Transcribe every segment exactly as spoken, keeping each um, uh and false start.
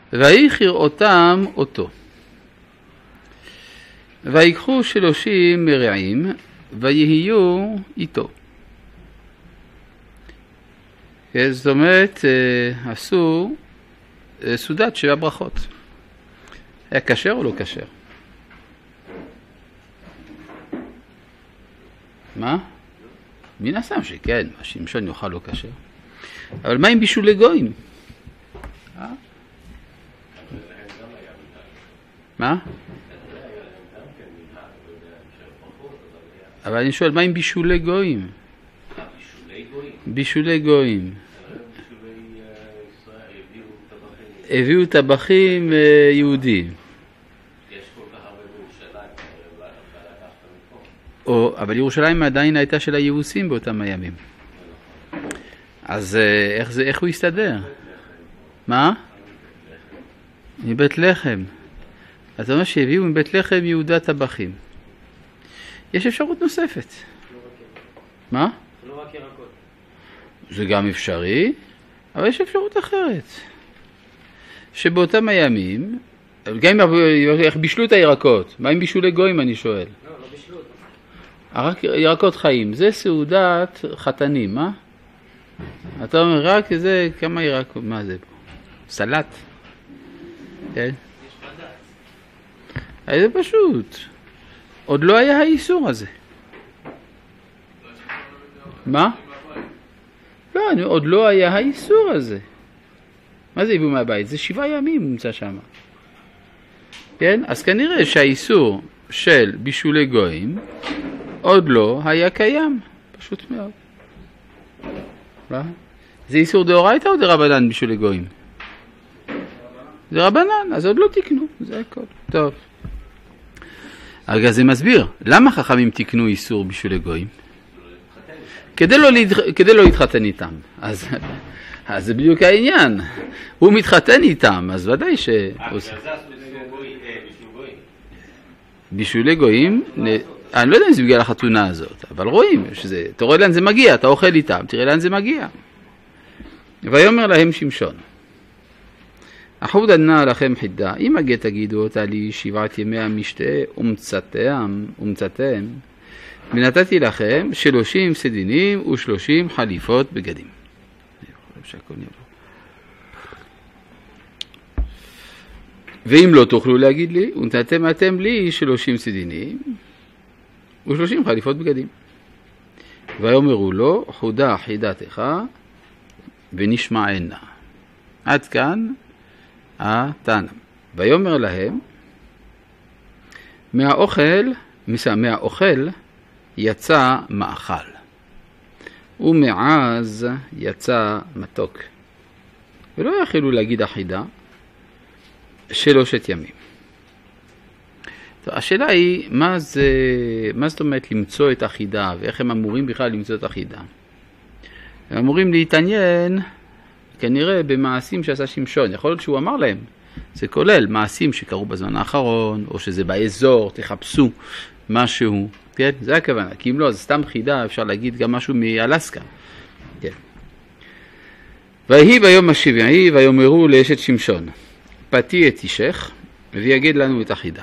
ויחיר אותם אותו. ויקחו שלושים מרעים ויהיו איתו. זאת אומרת, עשו סעודת שבע ברכות. היה כשר או לא כשר? מה? מן הסתם שכן, שמשון יאכל לא כשר. אבל מה עם בישול לגויים? אה? מה? אבל אני שואל, מה עם בישולי גויים? בישולי גויים. הביאו טבחים יהודים. יש כל כך הרבה בירושלים, אבל ירושלים עדיין הייתה של היבוסים באותם הימים. אז איך זה, איך הוא יסתדר? מה? מבית לחם. אתה אומר שהביאו מבית לחם יהודה טבחים. יש אפשרות נוספת. מה? זה לא רק ירקות. זה גם אפשרי, אבל יש אפשרות אחרת. שבאותם הימים, גם איך בישלו את הירקות? מה עם בישולי גויים אני שואל? לא, לא בישלו אותם. רק ירקות חיים, זה סעודת חתנים, מה? אתה אומר רק זה, כמה ירקות, מה זה פה? סלט. כן? יש בד"ץ. זה פשוט. עוד לא היה האיסור הזה. מה? לא, עוד לא היה האיסור הזה. מה זה הביאו מהבית? זה שבעה ימים נמצא שם. כן? אז כנראה שהאיסור של בישולי גויים עוד לא היה קיים. פשוט מאוד. מה? זה איסור דאורייתא או דרבנן בישולי גויים? זה רבנן, אז עוד לא תקנו. זה הכל. טוב. הרגע זה מסביר. למה חכמים תקנו איסור בישולי גויים? כדי לא, כדי לא להתחתן איתם. אז, אז זה בדיוק העניין. הוא מתחתן איתם, אז ודאי ש... בישולי גויים, אני לא יודע אם זה בגלל החתונה הזאת, אבל רואים שזה, אתה רואה לאן זה מגיע, אתה אוכל איתם, תראה לאן זה מגיע. ויאמר להם שמשון, אחוד ענה לכם חידה, אם הגט תגידו אותה לי שבעת ימי המשתה ומצאתם, ומצאתם, ונתתי לכם שלושים סדינים ושלושים חליפות בגדים. ואם לא תוכלו להגיד לי, ונתתם אתם לי שלושים סדינים ושלושים חליפות בגדים. ויאמרו לו, חודה חידתך ונשמענה. עד כאן התנא. ויאמר להם, מהאוכל, מהאוכל יצא מאכל, ומעז יצא מתוק. ולא יכלו להגיד אחידה שלושת ימים. טוב, השאלה היא, מה זה, מה זאת אומרת למצוא את אחידה, ואיך הם אמורים בכלל למצוא את אחידה? הם אמורים להתעניין, כנראה, במעשים שעשה שמשון. יכול להיות שהוא אמר להם, זה כולל מעשים שקרו בזמן האחרון, או שזה באזור, תחפשו משהו, כן? זה הכוונה. כי אם לא, אז סתם חידה, אפשר להגיד גם משהו מאלסקה. כן. ויהי ביום השביעי, ויאמרו לאשת שמשון, פתי את אישך, ויגיד לנו את החידה.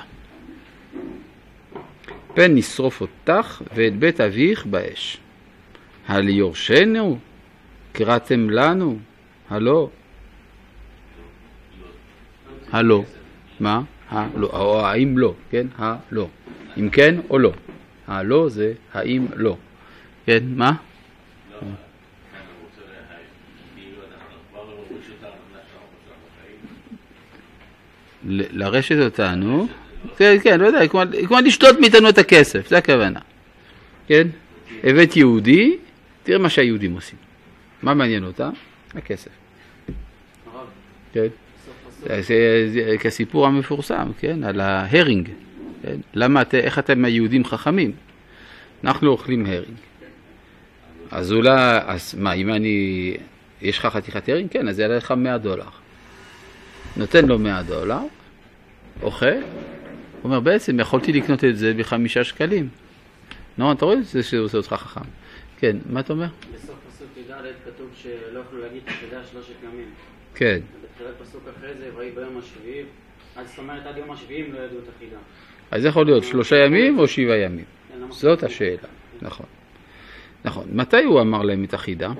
פן נשרוף אותך ואת בית אביך באש. הל יורשנו? קראתם לנו? הלא? הלא. מה? הלא. או האם לא, כן? הלא. אם כן או לא. הלא זה האם לא. כן, מה? לרשת אותנו, כן, כן, לא יודע, כמו לשתות מאיתנו את הכסף, זה הכוונה. כן? הבאת יהודי, תראה מה שהיהודים עושים. מה מעניין אותה? הכסף. כן? זה כסיפור המפורסם, כן? על ההרינג. למה, איך אתם היהודים חכמים? אנחנו אוכלים הרינג. אז אולי, אז מה, אם אני, יש לך חתיכת הרינג? כן, אז זה יעלה לך מאה דולר. נותן לו מאה דולר, אוכל, הוא אומר, בעצם יכולתי לקנות את זה בחמישה שקלים. נו, אתה רואה זה שזה עושה אותך חכם. כן, מה אתה אומר? בסוף פסוק י"ד כתוב שלא יכולו להגיד את החידה שלושת ימים. כן. תראה פסוק אחרי זה, ויהי ביום השביעי, אז זאת אומרת עד יום השביעי הם לא ידעו את החידה. אז זה יכול להיות שלושה ימים או שבעה ימים? זאת השאלה, נכון. נכון. מתי הוא אמר להם את החידה?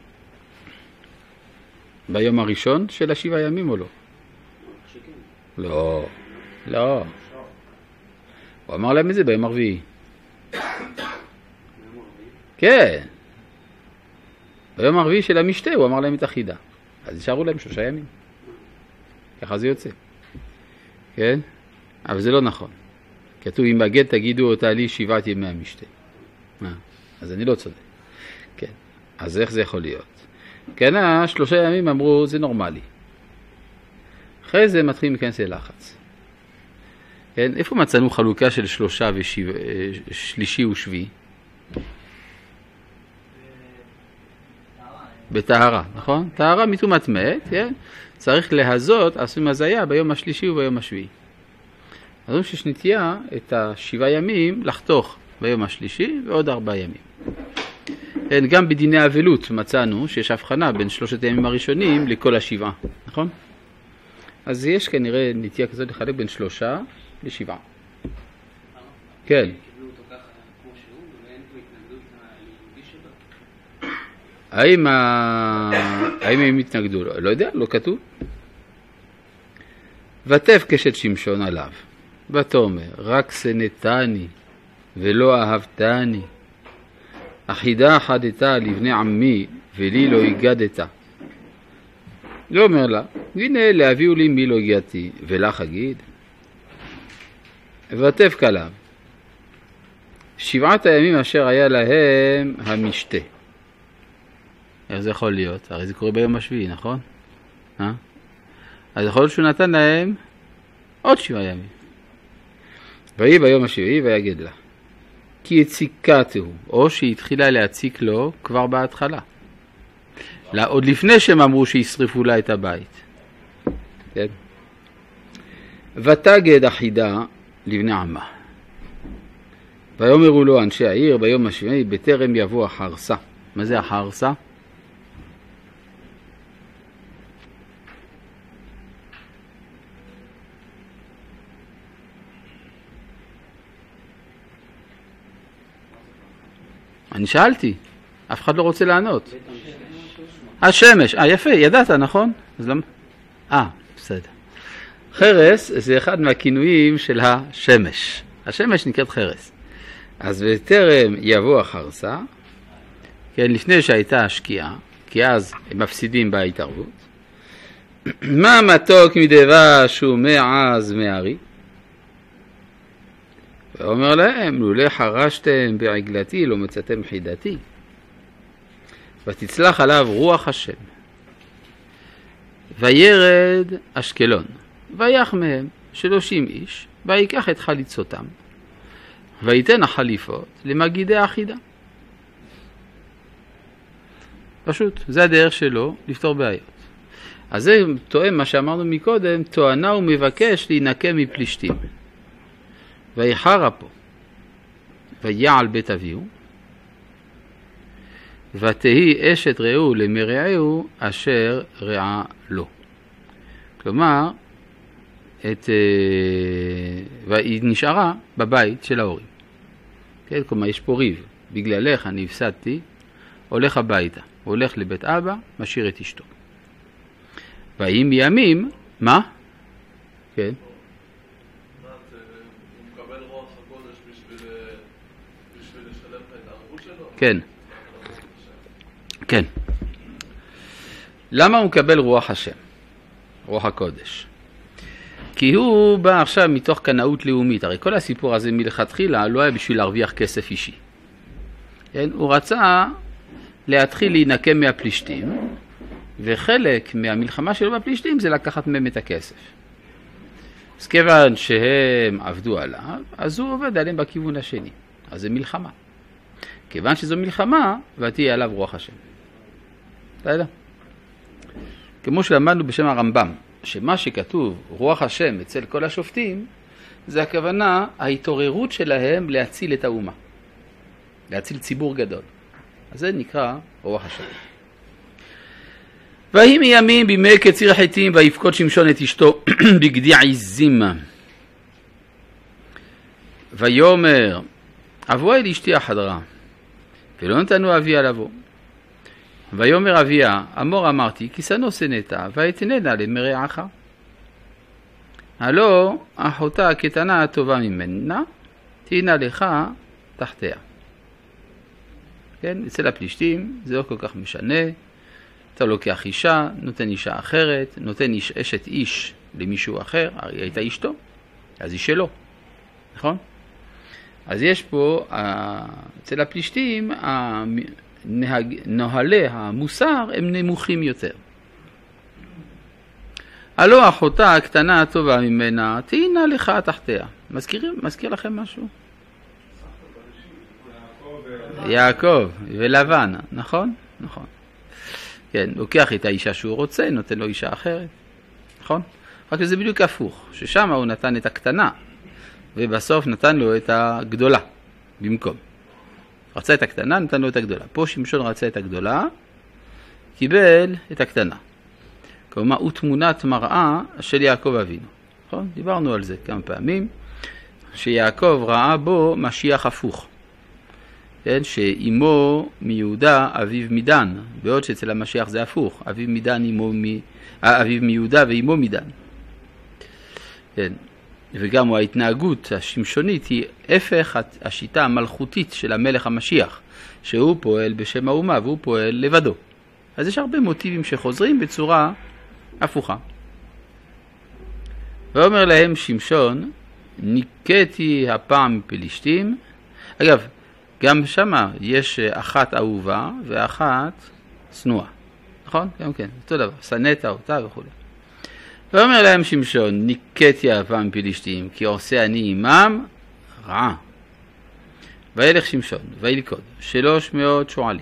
ביום הראשון של השבעה ימים או לא? לא, לא. הוא אמר להם את זה ביום הרביעי. כן. ביום הרביעי של המשתה הוא אמר להם את החידה. אז נשארו להם שלושה ימים. ככה זה יוצא. כן? אבל זה לא נכון. כתוב, אם בגט תגידו אותה לי שבעת ימי המשתה. מה? אז אני לא צודק. כן. אז איך זה יכול להיות? כן, השלושה ימים אמרו, זה נורמלי. אחרי זה מתחילים להיכנס ללחץ. כן? איפה מצאנו חלוקה של שלושה ושלישי ושביעי? בטהרה, נכון? טהרה מטומאת מת, כן? צריך להזות, עושים הזיה ביום השלישי וביום השביעי. אז אומרים שיש נטייה את השבעה ימים לחתוך ביום השלישי ועוד ארבעה ימים. כן, גם בדיני אבלות מצאנו שיש הבחנה בין שלושת הימים הראשונים לכל השבעה, נכון? אז יש כנראה נטייה כזאת לחלק בין שלושה לשבעה. כן. קיבלו אותו ככה כמו שהוא, ואין פה התנגדות ליהודי שלו? האם, ה... האם הם התנגדו? לא, לא יודע, לא כתוב. ותף קשת שמשון עליו, ותאמר, רק שנתני ולא אהבתני, אחידה אחדתה לבני עמי ולי לא הגדת. לא אומר לה, הנה להביאו לי מי לא הגעתי, ולך אגיד. ותף כליו, שבעת הימים אשר היה להם המשתה. איך זה יכול להיות? הרי זה קורה ביום השביעי, נכון? אה? אז יכול להיות שהוא נתן להם עוד שבעה ימים. ויהי ביום השביעי ויגד לה. כי הציקתהו, או שהתחילה להציק לו כבר בהתחלה. לה, עוד לפני שהם אמרו שישרפו לה את הבית. כן? ותגד אחידה לבני עמה. ויאמרו לו אנשי העיר ביום השביעי בטרם יבוא החרסה. מה זה החרסה? אני שאלתי, אף אחד לא רוצה לענות. השמש, אה יפה, ידעת, נכון? אז למה? אה, בסדר. חרס זה אחד מהכינויים של השמש. השמש נקראת חרס. אז בטרם יבוא החרסה, כן, לפני שהייתה השקיעה, כי אז הם מפסידים בהתערבות, מה מתוק מדבש ומעז מערי? ואומר להם, לולא חרשתם בעגלתי, לא מצאתם חידתי. ותצלח עליו רוח השם. וירד אשקלון, ויח מהם שלושים איש, ויקח את חליצותם, ויתן החליפות למגידי האחידה. פשוט, זה הדרך שלו לפתור בעיות. אז זה תואם מה שאמרנו מקודם, תואנה ומבקש להינקם מפלישתים. ויחר פה, ויעל בית אביהו, ותהי אשת רעהו למרעהו אשר רעה לו. כלומר, את, והיא נשארה בבית של ההורים. כן? כלומר, יש פה ריב. בגללך אני הפסדתי, הולך הביתה. הולך לבית אבא, משאיר את אשתו. ואם ימים, מה? כן. כן. כן. למה הוא מקבל רוח השם? רוח הקודש. כי הוא בא עכשיו מתוך קנאות לאומית. הרי כל הסיפור הזה מלכתחילה לא היה בשביל להרוויח כסף אישי. כן? הוא רצה להתחיל להינקם מהפלישתים, וחלק מהמלחמה שלו בפלישתים זה לקחת מהם את הכסף. אז כיוון שהם עבדו עליו, אז הוא עובד עליהם בכיוון השני. אז זה מלחמה. כיוון שזו מלחמה, ותהיה עליו רוח השם. אתה יודע? כמו שלמדנו בשם הרמב"ם, שמה שכתוב רוח השם אצל כל השופטים, זה הכוונה ההתעוררות שלהם להציל את האומה. להציל ציבור גדול. אז זה נקרא רוח השם. ויהי מימים בימי קציר חיטים ויפקוד שמשון את אשתו בגדי עזים. ויאמר אבוא אל אשתי החדרה ולא נתנו אביה לבוא. ויאמר אביה אמור אמרתי כי שנוא שנאתה ואתננה למרעך. הלא אחותה הקטנה הטובה ממנה תהיינה לך תחתיה. כן, אצל הפלישתים זה לא כל כך משנה. אתה לוקח אישה, נותן אישה אחרת, נותן איש, אשת איש למישהו אחר, היא הייתה אשתו, אז היא שלו, נכון? אז יש פה, אצל הפלישתים, נוהלי המוסר הם נמוכים יותר. הלא אחותה הקטנה הטובה ממנה, תהיינה לך תחתיה. מזכיר, מזכיר לכם משהו? יעקב ולבן, נכון? נכון. כן, לוקח את האישה שהוא רוצה, נותן לו אישה אחרת, נכון? רק שזה בדיוק הפוך, ששם הוא נתן את הקטנה, ובסוף נתן לו את הגדולה, במקום. רצה את הקטנה, נתן לו את הגדולה. פה שמשון רצה את הגדולה, קיבל את הקטנה. כלומר, הוא תמונת מראה של יעקב אבינו. נכון? דיברנו על זה כמה פעמים, שיעקב ראה בו משיח הפוך. כן? שאימו מיהודה, אביו מדן, בעוד שאצל המשיח זה הפוך, אביו מדן, אימו מ... אביו מיהודה ואימו מדן. כן. וגם ההתנהגות השמשונית היא הפך השיטה המלכותית של המלך המשיח, שהוא פועל בשם האומה והוא פועל לבדו. אז יש הרבה מוטיבים שחוזרים בצורה הפוכה. ואומר להם שמשון, ניקתי הפעם פלישתים. אגב, גם שמה יש אחת אהובה ואחת שנואה. נכון? גם כן, אותו דבר. שנאת אותה וכו'. ואומר להם שמשון, ניקתי הפעם פלישתים, כי עושה אני עמם רעה. וילך שמשון, וילכוד, שלוש מאות שועלים.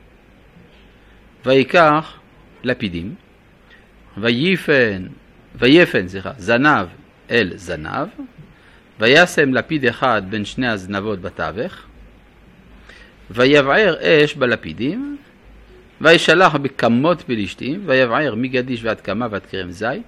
ויקח לפידים, ויפן, ויפן, זכה, זנב אל זנב, וישם לפיד אחד בין שני הזנבות בתווך, ויבער אש בלפידים, וישלח בכמות פלישתים, ויבער מגדיש ועד קמה ועד כרם זית,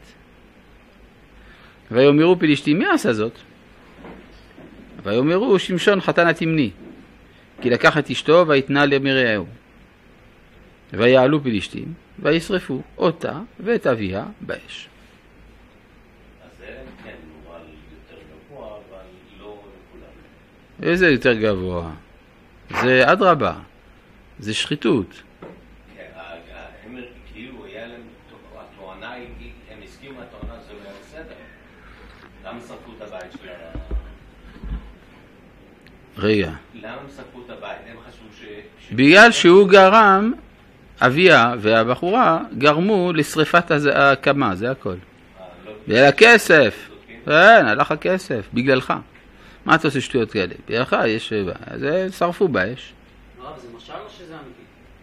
ויאמרו פלישתים, מי עשה זאת? ויאמרו, שמשון חתן התמני, כי לקח את אשתו ויתנה למרעהו. ויעלו פלישתים, וישרפו אותה ואת אביה באש. אז זה כן נורא יותר גבוה, אבל לא לכולם. איזה יותר גבוה? זה אדרבה, זה שחיתות. הם כאילו, היה להם, התואנה, הם הסכימו התואנה, זה לא בסדר. למה שרפו את הבית של ה... רגע. למה הם שרפו את הבית? הם חשבו ש... בגלל שהוא גרם, אביה והבחורה גרמו לשריפת הקמה, זה הכל. בגלל הכסף. כן, הלך הכסף, בגללך. מה אתה עושה שטויות כאלה? בגללך יש... אז שרפו באש. לא, זה משל או שזה אמיתי?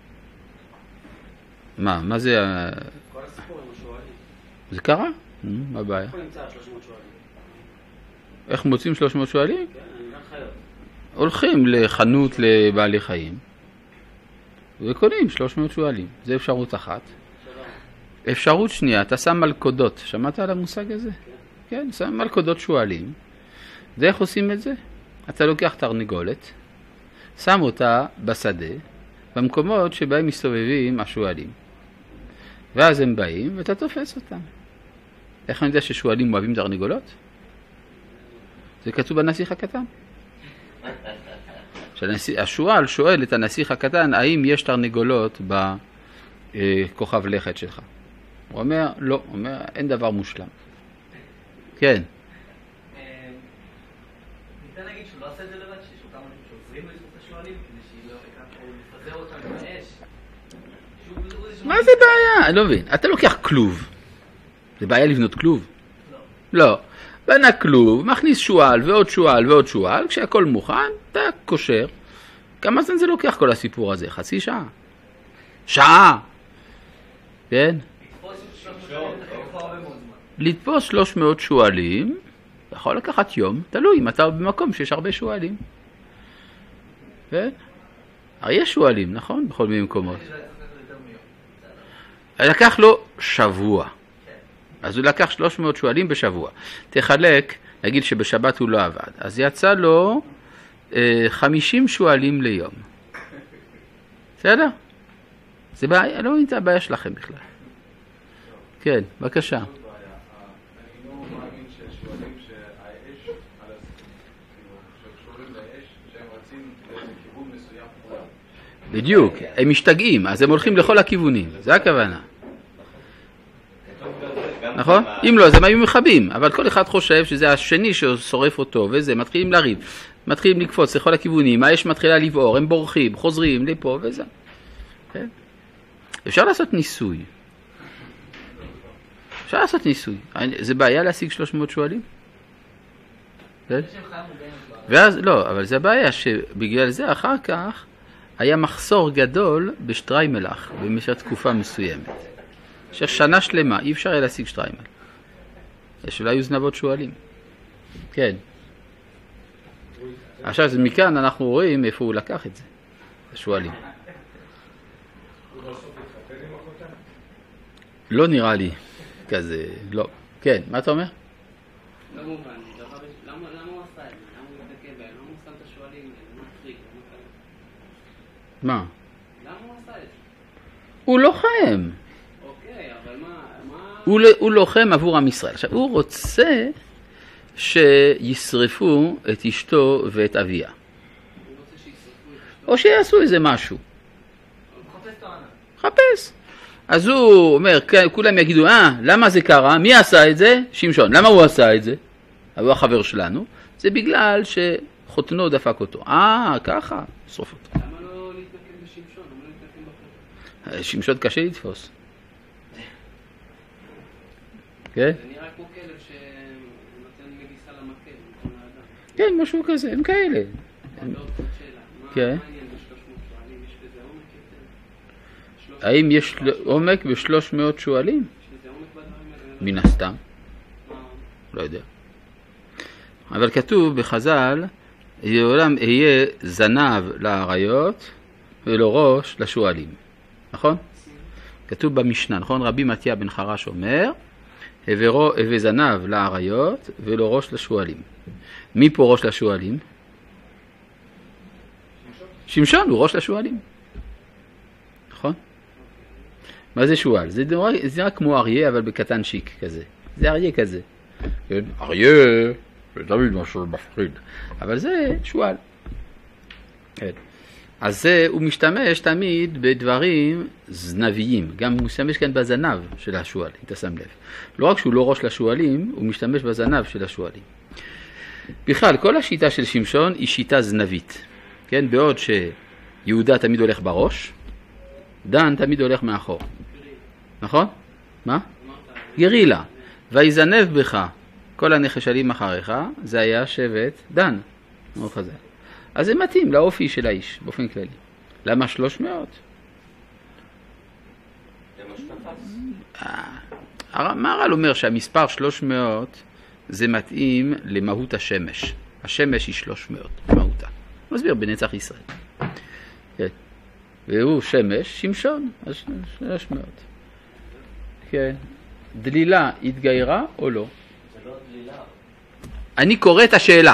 מה? מה זה... כל הסיפור עם השואלים. זה קרה? מה הבעיה? איפה נמצא שלוש מאות שואלים? איך מוצאים שלוש מאות שואלים? כן, אני לא חייב. הולכים לחנות לבעלי חיים וקונים שלוש מאות שואלים. זה אפשרות אחת. אפשרות שנייה, אתה שם מלכודות. שמעת על המושג הזה? כן, שם מלכודות שואלים. זה איך עושים את זה? אתה לוקח תרנגולת, שם אותה בשדה, במקומות שבהם מסתובבים השואלים. ואז הם באים ואתה תופס אותם. איך אני יודע ששואלים אוהבים תרנגולות? זה כתוב בנסיך הקטן. השואל שואל את הנסיך הקטן, האם יש תרנגולות בכוכב לכת שלך? הוא אומר, לא, הוא אומר, אין דבר מושלם. כן. ניתן להגיד שהוא לא עושה את זה לבד, שיש אותם אנשים שעוזרים לו את השואלים, כדי שהיא לא לפזר אותם באש. מה זה בעיה? אני לא מבין. אתה לוקח כלוב. זה בעיה לבנות כלוב? לא. לא. בנה כלוב, מכניס שואל ועוד שואל ועוד שואל, כשהכל מוכן, אתה קושר. כמה זמן זה לוקח כל הסיפור הזה? חצי שעה? שעה! כן? לתפוס שלוש מאות שואלים, יכול לקחת יום, תלוי אם אתה במקום שיש הרבה שואלים. כן? הרי יש שואלים, נכון? בכל מיני מקומות. לקח לו שבוע. אז הוא לקח שלוש מאות שואלים בשבוע. תחלק, נגיד שבשבת הוא לא עבד. אז יצא לו אה, חמישים שואלים ליום. בסדר? זה בעיה, לא נמצא הבעיה שלכם בכלל. כן, בבקשה. אני לא מאמין ששואלים שהאש, שקשורים לאש, שהם רצים לכיוון מסוים כולם. בדיוק, הם משתגעים, אז הם הולכים לכל הכיוונים, זה הכוונה. נכון? אם לא, אז הם היו מכבים, אבל כל אחד חושב שזה השני ששורף אותו, וזה, מתחילים לריב, מתחילים לקפוץ לכל הכיוונים, האש מתחילה לבעור, הם בורחים, חוזרים לפה וזה. כן? אפשר לעשות ניסוי. אפשר לעשות ניסוי. זה בעיה להשיג שלוש מאות שואלים? כן? ואז, לא, אבל זה הבעיה שבגלל זה אחר כך היה מחסור גדול בשטריימלח במשך תקופה מסוימת. במשך שנה שלמה אי אפשר היה להשיג שטריימל. יש אולי היו זנבות שואלים. כן. עכשיו מכאן אנחנו רואים איפה הוא לקח את זה. השואלים. לא נראה לי כזה, לא. כן, מה אתה אומר? לא מובן, למה הוא עשה את זה? למה הוא מתעכב בהם? למה הוא שם את השואלים? למה טריק? מה? למה הוא עשה את זה? הוא לוחם. אוקיי, אבל מה... הוא, הוא לוחם עבור עם ישראל. עכשיו, הוא רוצה שישרפו את אשתו ואת אביה. הוא רוצה שישרפו את אשתו? או שיעשו איזה משהו. הוא מחפש טוענה. חפש. אז הוא אומר, כולם יגידו, אה, למה זה קרה? מי עשה את זה? שמשון. למה הוא עשה את זה? הוא החבר שלנו. זה בגלל שחותנו דפק אותו. אה, ככה, שרוף אותו. למה לא להתנקם בשמשון? למה לא להתנקם בחבר? שמשון קשה לתפוס. כן? זה נראה כמו כלב שנותן מגיסה למקל, נותן לאדם. כן, משהו כזה, הם כאלה. ועוד קצת שאלה. מה כן. העניין ב-שלוש מאות שואלים? יש בזה עומק יותר? האם יש עומק ב-שלוש מאות שואלים? יש בזה עומק בדברים האלה? מן הסתם, מה? לא יודע. אבל כתוב בחז"ל, לעולם יהיה זנב לאריות ולא ראש לשואלים. נכון? כתוב במשנה, נכון? רבי מתיה בן חרש אומר, הווה זנב לאריות ולא ראש לשואלים. מי פה ראש לשואלים? שמשון הוא ראש לשואלים. נכון? מה זה שואל? זה נראה כמו אריה אבל בקטן שיק כזה. זה אריה כזה. כן? אריה, זה תמיד משהו מפחיד. אבל זה שואל. כן. אז זה, הוא משתמש תמיד בדברים זנביים. גם הוא משתמש כאן בזנב של השואל, אם אתה שם לב. לא רק שהוא לא ראש לשואלים, הוא משתמש בזנב של השואלים. בכלל, כל השיטה של שמשון היא שיטה זנבית. כן? בעוד שיהודה תמיד הולך בראש, דן תמיד הולך מאחור. נכון? מה? גרילה. ויזנב בך כל הנחשלים אחריך, זה היה שבט דן. אז זה מתאים לאופי של האיש, באופן כללי. למה שלוש מאות? זה מה שתפס. המהר"ל אומר שהמספר שלוש מאות זה מתאים למהות השמש. השמש היא שלוש מאות, מהותה. מסביר בנצח ישראל. כן. והוא שמש, שמשון, אז שלוש מאות. כן. דלילה התגיירה או לא? זה לא דלילה. אני קורא את השאלה.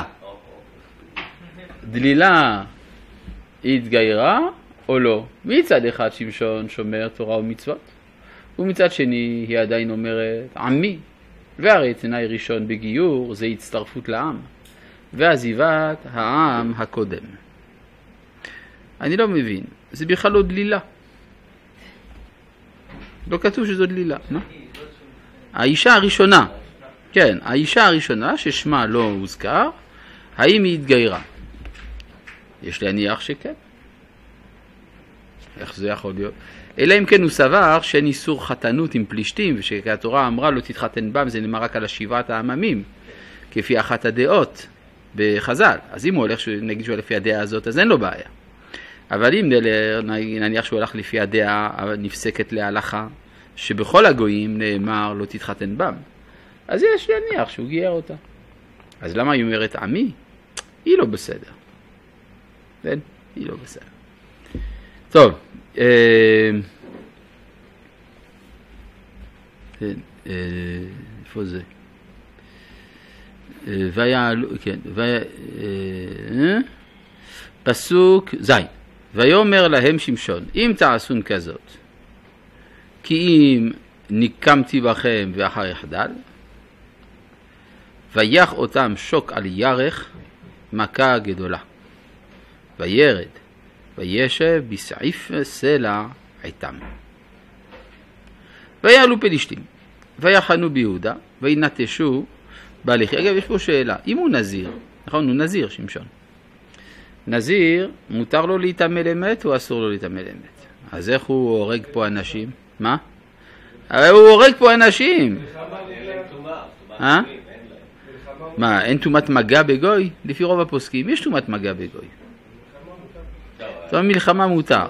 דלילה התגיירה או לא? מצד אחד שמשון שומר תורה ומצוות, ומצד שני היא עדיין אומרת עמי, והרי תנאי ראשון בגיור זה הצטרפות לעם, ועזיבת העם הקודם. אני לא מבין, זה בכלל לא דלילה. לא כתוב שזו דלילה, מה? האישה הראשונה, כן, האישה הראשונה ששמה לא הוזכר, האם היא התגיירה? יש להניח שכן. איך זה יכול להיות? אלא אם כן הוא סבר שאין איסור חתנות עם פלישתים, ושהתורה אמרה לא תתחתן בם, זה נאמר רק על השבעת העממים, כפי אחת הדעות בחז"ל. אז אם הוא הולך, נגיד שהוא לפי הדעה הזאת, אז אין לו בעיה. אבל אם נניח שהוא הולך לפי הדעה הנפסקת להלכה, שבכל הגויים נאמר לא תתחתן בם, אז יש להניח שהוא גייר אותה. אז למה היא אומרת עמי? היא לא בסדר. כן? היא לא בסדר. טוב, אה, כן, איפה זה? ויעלו, כן, פסוק זין. ויאמר להם שמשון, אם תעשון כזאת, כי אם נקמתי בכם ואחר יחדל, ויח אותם שוק על ירך, מכה גדולה. וירד, וישב בסעיף סלע עיתם. ויעלו פלישתים, ויחנו ביהודה, וינטשו בהלכי. אגב, יש פה שאלה, אם הוא נזיר, נכון, הוא נזיר שמשון. נזיר, מותר לו להתאמה למת או אסור לו להתאמה למת? אז איך הוא הורג פה אנשים? מה? הרי הוא הורג פה אנשים. אה? מה, אין תומת מגע בגוי? לפי רוב הפוסקים, יש תומת מגע בגוי. זאת אומרת, מלחמה מותר.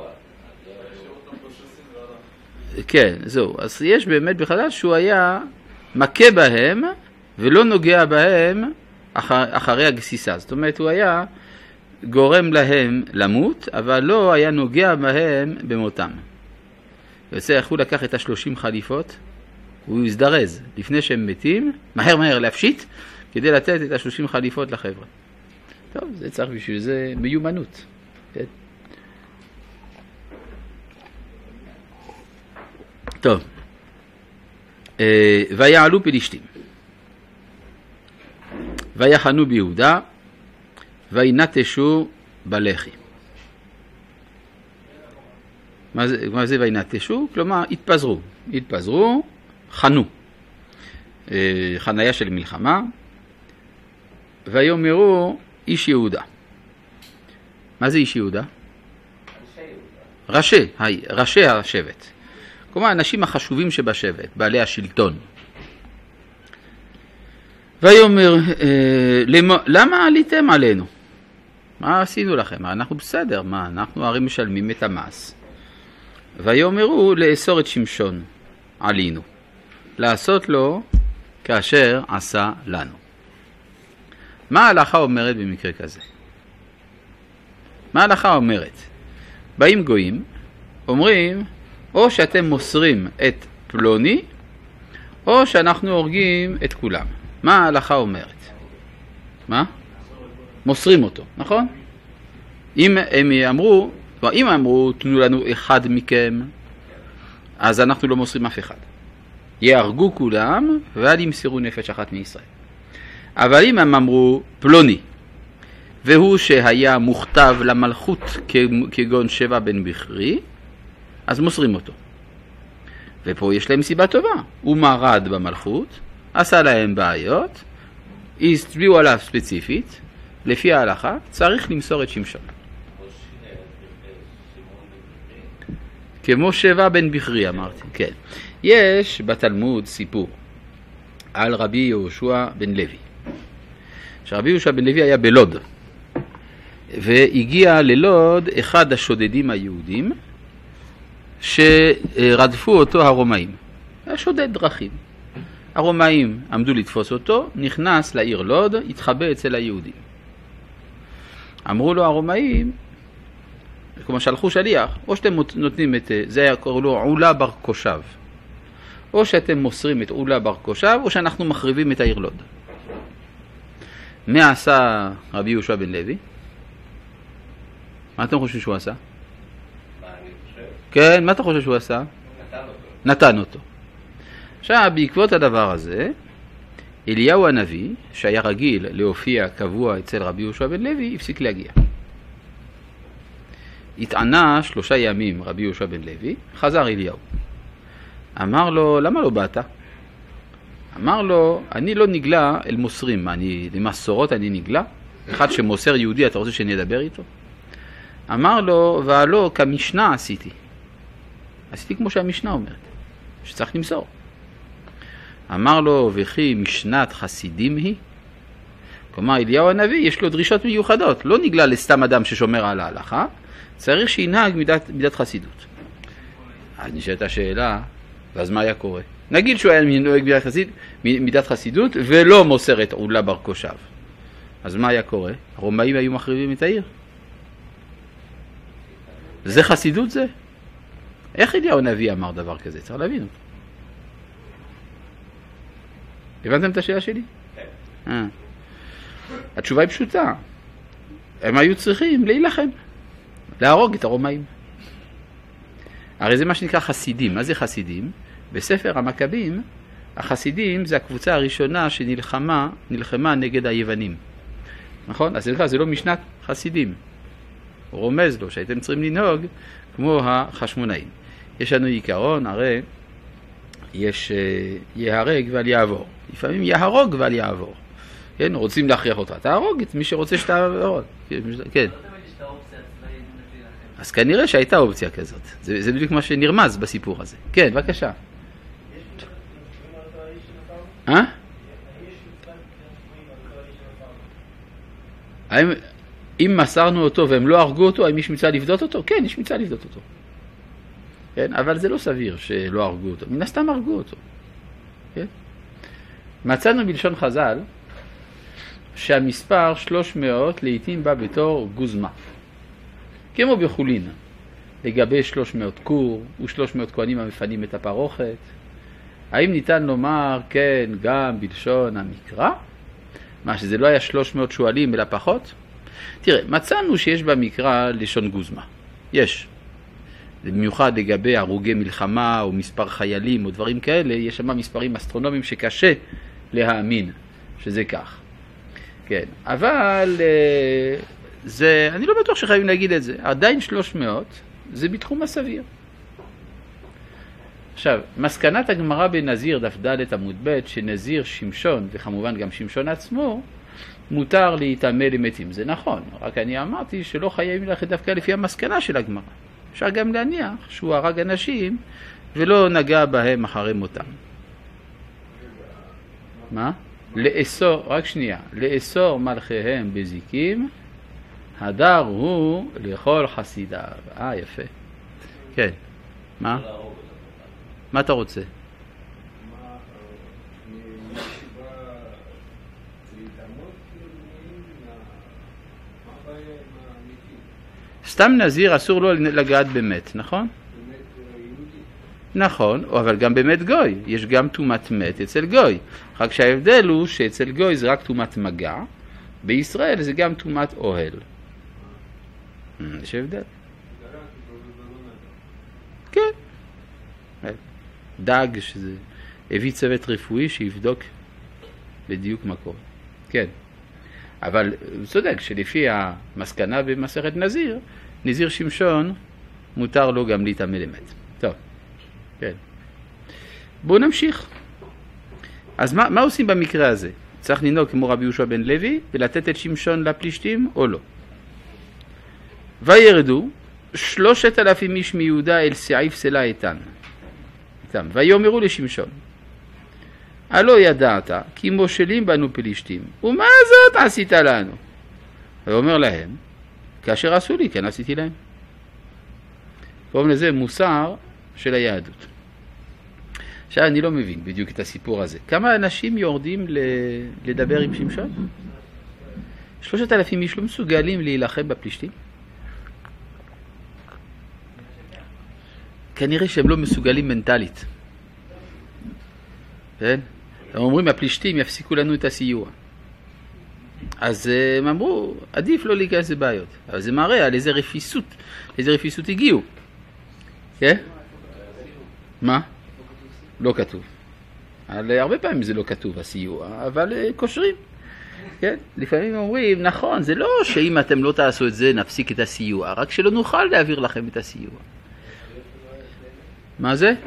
כן, זהו. אז יש באמת בחדש שהוא היה מכה בהם ולא נוגע בהם אחר, אחרי הגסיסה. זאת אומרת, הוא היה גורם להם למות, אבל לא היה נוגע בהם במותם. יוצא, איך הוא לקח את השלושים חליפות? הוא הזדרז לפני שהם מתים, מהר מהר להפשיט, כדי לתת את השלושים חליפות לחבר'ה. טוב, זה צריך בשביל זה מיומנות. כן? טוב. ויעלו פלישתים. ויחנו ביהודה, וינטשו בלחי. מה זה, מה זה וינטשו? כלומר, התפזרו. התפזרו, חנו. חניה של מלחמה. ויאמרו איש יהודה. מה זה איש יהודה? ראשי, ראשי השבט. כלומר, האנשים החשובים שבשבט, בעלי השלטון. ויאמר, למה עליתם עלינו? מה עשינו לכם? אנחנו בסדר, מה? אנחנו הרי משלמים את המס. ויאמרו לאסור את שמשון עלינו, לעשות לו כאשר עשה לנו. מה ההלכה אומרת במקרה כזה? מה ההלכה אומרת? באים גויים, אומרים, או שאתם מוסרים את פלוני, או שאנחנו הורגים את כולם. מה ההלכה אומרת? מה? מוסרים אותו, נכון? אם הם אמרו, אם אמרו, תנו לנו אחד מכם, אז אנחנו לא מוסרים אף אחד. יהרגו כולם, ואל ימסרו נפש אחת מישראל. אבל אם הם אמרו, פלוני, והוא שהיה מוכתב למלכות כגון שבע בן בכרי, אז מוסרים אותו. ופה יש להם סיבה טובה. הוא מרד במלכות, עשה להם בעיות, הסביעו עליו ספציפית, לפי ההלכה, צריך למסור את שמשון. כמו שבע בן בכרי, אמרתי, כן. יש בתלמוד סיפור על רבי יהושע בן לוי. שרבי יהושע בן לוי היה בלוד, והגיע ללוד אחד השודדים היהודים, שרדפו אותו הרומאים. היה שודד דרכים. הרומאים עמדו לתפוס אותו, נכנס לעיר לוד, התחבא אצל היהודים. אמרו לו הרומאים, כמו שלחו שליח, או שאתם נותנים את, זה היה קורא לו עולה בר קושב, או שאתם מוסרים את עולה בר קושב, או שאנחנו מחריבים את העיר לוד. מה עשה רבי יהושע בן לוי? מה אתם חושבים שהוא עשה? מה אני חושב? כן, מה אתה חושב שהוא עשה? נתן אותו. נתן אותו. עכשיו, בעקבות הדבר הזה, אליהו הנביא, שהיה רגיל להופיע קבוע אצל רבי יהושע בן לוי, הפסיק להגיע. התענה שלושה ימים רבי יהושע בן לוי, חזר אליהו. אמר לו, למה לא באת? אמר לו, אני לא נגלה אל מוסרים, אני, למסורות אני נגלה? אחד שמוסר יהודי, אתה רוצה שאני אדבר איתו? אמר לו, והלא, כמשנה עשיתי. עשיתי כמו שהמשנה אומרת, שצריך למסור. אמר לו, וכי משנת חסידים היא? כלומר, אליהו הנביא יש לו דרישות מיוחדות, לא נגלה לסתם אדם ששומר על ההלכה, צריך שינהג מידת, מידת חסידות. אז נשאלת השאלה, ואז מה היה קורה? נגיד שהוא היה נוהג מידת, חסיד, מידת חסידות ולא מוסר את עולה בר קושב. אז מה היה קורה? הרומאים היו מחריבים את העיר. זה חסידות זה? איך אליהו הנביא אמר דבר כזה? צריך להבין אותו. הבנתם את השאלה שלי? כן. אה. התשובה היא פשוטה. הם היו צריכים להילחם, להרוג את הרומאים. הרי זה מה שנקרא חסידים. מה זה חסידים? בספר המכבים, החסידים זה הקבוצה הראשונה שנלחמה, נלחמה נגד היוונים. נכון? אז זה, זה לא משנת חסידים. הוא רומז לו שהייתם צריכים לנהוג כמו החשמונאים. יש לנו עיקרון, הרי יש יהרג ועל יעבור. לפעמים יהרוג ועל יעבור. כן, רוצים להכריח אותה. תהרוג את מי שרוצה שתהרוג. כן. אז כנראה שהייתה אופציה כזאת. זה, זה בדיוק מה שנרמז בסיפור הזה. כן, בבקשה. אה? האם, אם מסרנו אותו והם לא הרגו אותו, האם יש מצווה לפדות אותו? כן, יש מצווה לפדות אותו. כן, אבל זה לא סביר שלא הרגו אותו. מן הסתם הרגו אותו. כן? מצאנו בלשון חז"ל שהמספר שלוש מאות לעתים בא בתור גוזמה. כמו בחולין, לגבי שלוש מאות קור ו-שלוש מאות כהנים המפנים את הפרוכת. האם ניתן לומר כן גם בלשון המקרא? מה, שזה לא היה שלוש מאות שואלים אלא פחות? תראה, מצאנו שיש במקרא לשון גוזמה. יש. במיוחד לגבי הרוגי מלחמה או מספר חיילים או דברים כאלה, יש שם מספרים אסטרונומיים שקשה להאמין שזה כך. כן, אבל זה, אני לא בטוח שחייבים להגיד את זה. עדיין שלוש מאות זה בתחום הסביר. עכשיו, מסקנת הגמרא בנזיר דף ד' עמוד ב' שנזיר שמשון, וכמובן גם שמשון עצמו, מותר להיטמא למתים. זה נכון, רק אני אמרתי שלא חייבים ללכת דווקא לפי המסקנה של הגמרא. אפשר גם להניח שהוא הרג אנשים ולא נגע בהם אחרי מותם. מה? לאסור, רק שנייה, לאסור מלכיהם בזיקים, הדר הוא לאכול חסידיו. אה, יפה. כן. מה? מה אתה רוצה? סתם נזיר אסור לו לגעת במת, נכון? נכון, אבל גם באמת גוי. יש גם תומת מת אצל גוי. רק שההבדל הוא שאצל גוי זה רק תומת מגע, בישראל זה גם תומת אוהל. יש הבדל. כן. דג שזה הביא צוות רפואי שיבדוק בדיוק מה קורה. כן. אבל הוא צודק שלפי המסקנה במסכת נזיר, נזיר שמשון מותר לו גם להיטמא למת. טוב. כן. בואו נמשיך. אז מה, מה עושים במקרה הזה? צריך לנהוג כמו רבי יהושע בן לוי ולתת את שמשון לפלישתים או לא? וירדו שלושת אלפים איש מיהודה אל סעיף סלע איתן. איתם. ויאמרו לשמשון, הלא ידעת כי מושלים בנו פלישתים, ומה זאת עשית לנו? ואומר להם, כאשר עשו לי, כן עשיתי להם. קוראים לזה מוסר של היהדות. עכשיו אני לא מבין בדיוק את הסיפור הזה. כמה אנשים יורדים לדבר עם שמשון? שלושת אלפים איש לא מסוגלים להילחם בפלישתים? כנראה שהם לא מסוגלים מנטלית. כן? הם אומרים, הפלישתים יפסיקו לנו את הסיוע. אז הם אמרו, עדיף לא להיכנס לבעיות. אבל זה מראה על איזה רפיסות, איזה רפיסות הגיעו. כן? מה? לא כתוב. על הרבה פעמים זה לא כתוב, הסיוע, אבל קושרים. כן? לפעמים אומרים, נכון, זה לא שאם אתם לא תעשו את זה, נפסיק את הסיוע, רק שלא נוכל להעביר לכם את הסיוע. מה זה?